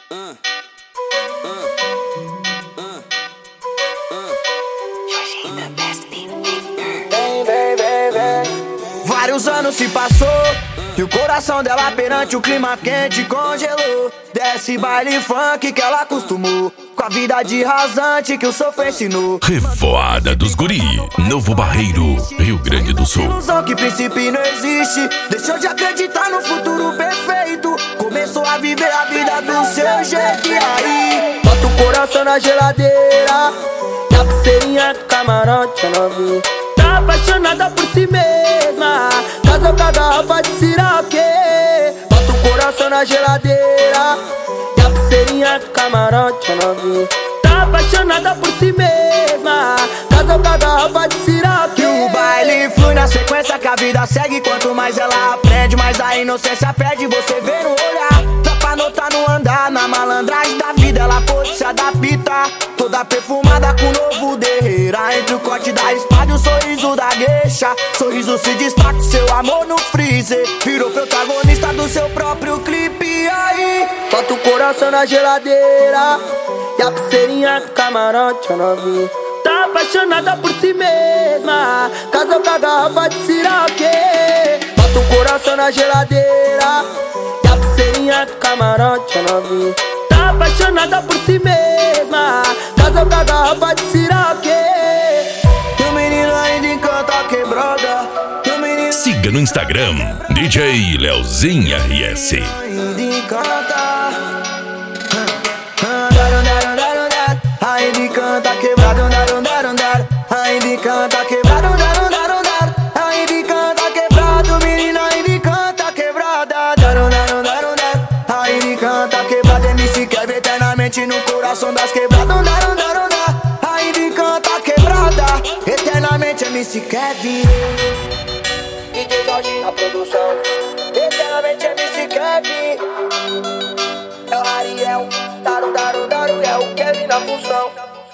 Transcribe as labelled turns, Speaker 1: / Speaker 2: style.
Speaker 1: Vários anos se passou e o coração dela perante o clima quente congelou. Desce baile funk que ela acostumou, com a vida de rasante que o sofá ensinou.
Speaker 2: Revoada dos Guri, Novo Barreiro, Rio Grande do Sul.
Speaker 1: Ilusão que princípio não existe, deixou de acreditar no futuro perfeito. Começou a viver a vida do seu jeito. E aí, bota o coração na geladeira, e a pulseirinha do camarote é novinha. Tá apaixonada por si mesma, casou com a garrafa de siroque. Bota o coração na geladeira, e a pulseirinha do camarote é novinha. Tá apaixonada por si mesma, casou com a garrafa de siroque. E o baile flui na sequência que a vida segue. Quanto mais ela aprende, mais a inocência perde. Você vê no olhar, tropa nota no andar. Na malandragem da vida ela pôde se adaptar. Toda perfumada com novo derreira, entre o corte da espada e o sorriso da gueixa. Sorriso se destaca, seu amor no freezer. Virou protagonista do seu próprio clipe. E aí, bota o coração na geladeira, e a pulseirinha do camarote é novinha. Tá apaixonada por si mesma, casou com a garrafa de siroque. Bota o coração na geladeira, e a pulseirinha do camarote é novinha. Tá apaixonada por si mesma, casou com a garrafa de siroque. E o menino ainda encanta a quebrada.
Speaker 2: Siga no Instagram, DJ Leozinho RS.
Speaker 1: Ainda encanta. Ainda canta quebrado, ainda canta quebrado, ainda canta quebrado, menina, ainda canta quebrada, ainda canta quebrada, MC Kevin eternamente no coração das quebradas, ainda canta quebrada, eternamente MC Kevin, DJ Jorge na produção, eternamente MC Kevin, é o Ariel, é o Kevin na função.